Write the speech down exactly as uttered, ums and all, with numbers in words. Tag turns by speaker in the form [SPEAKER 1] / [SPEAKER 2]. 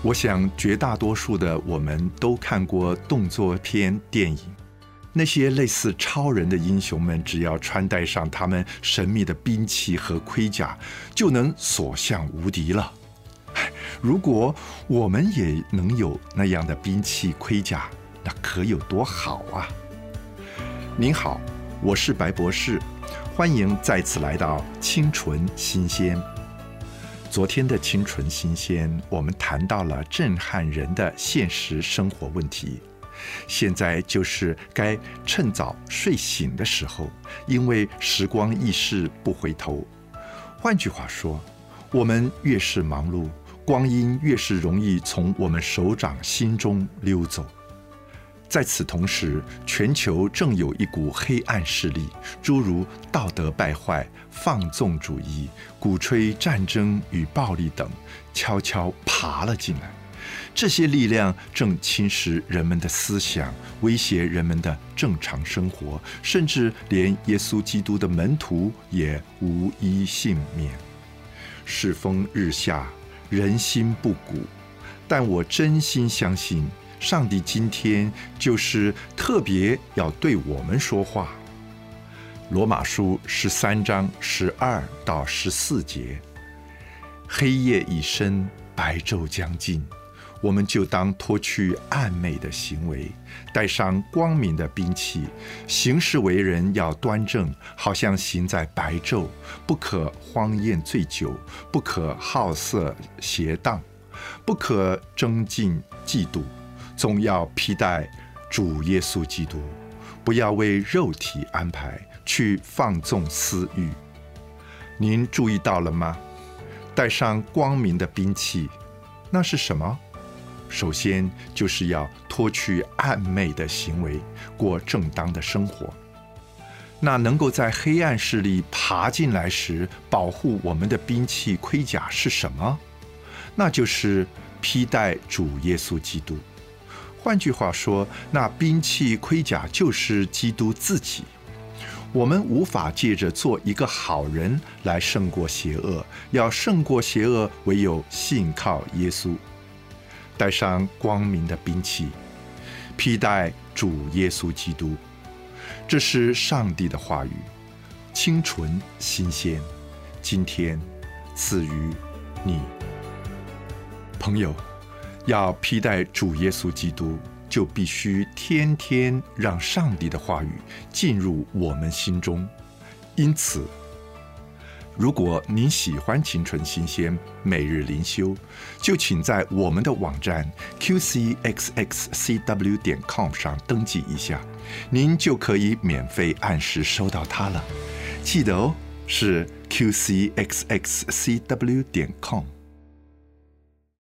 [SPEAKER 1] 我想绝大多数的我们都看过动作片电影，那些类似超人的英雄们，只要穿戴上他们神秘的兵器和盔甲，就能所向无敌了。如果我们也能有那样的兵器盔甲，那可有多好啊！您好，我是白博士，欢迎再次来到清纯新鲜。昨天的清纯新鲜，我们谈到了震撼人的现实生活问题。现在就是该趁早睡醒的时候，因为时光易逝不回头。换句话说，我们越是忙碌，光阴越是容易从我们手掌心中溜走。在此同时，全球正有一股黑暗势力，诸如道德败坏、放纵主义、鼓吹战争与暴力等，悄悄爬了进来。这些力量正侵蚀人们的思想，威胁人们的正常生活，甚至连耶稣基督的门徒也无一幸免。世风日下，人心不古，但我真心相信，上帝今天就是特别要对我们说话。罗马书十三章十二到十四节，黑夜已深，白昼将近，我们就当脱去暗昧的行为，带上光明的兵器，行事为人要端正，好像行在白昼，不可荒宴醉酒，不可好色邪荡，不可争竞嫉妒，总要披戴主耶稣基督，不要为肉体安排去放纵私欲。您注意到了吗？带上光明的兵器，那是什么？首先就是要脱去暗昧的行为，过正当的生活。那能够在黑暗势力爬进来时保护我们的兵器盔甲是什么？那就是披戴主耶稣基督。换句话说，那兵器盔甲就是基督自己。我们无法借着做一个好人来胜过邪恶，要胜过邪恶，唯有信靠耶稣。带上光明的兵器，披戴主耶稣基督，这是上帝的话语，清纯新鲜，今天赐予你。朋友，要披戴主耶稣基督，就必须天天让上帝的话语进入我们心中。因此，如果您喜欢清纯新鲜每日灵修，就请在我们的网站 q c x x c w 点 com 上登记一下，您就可以免费按时收到它了。记得哦，是 q c x x c w 点 com。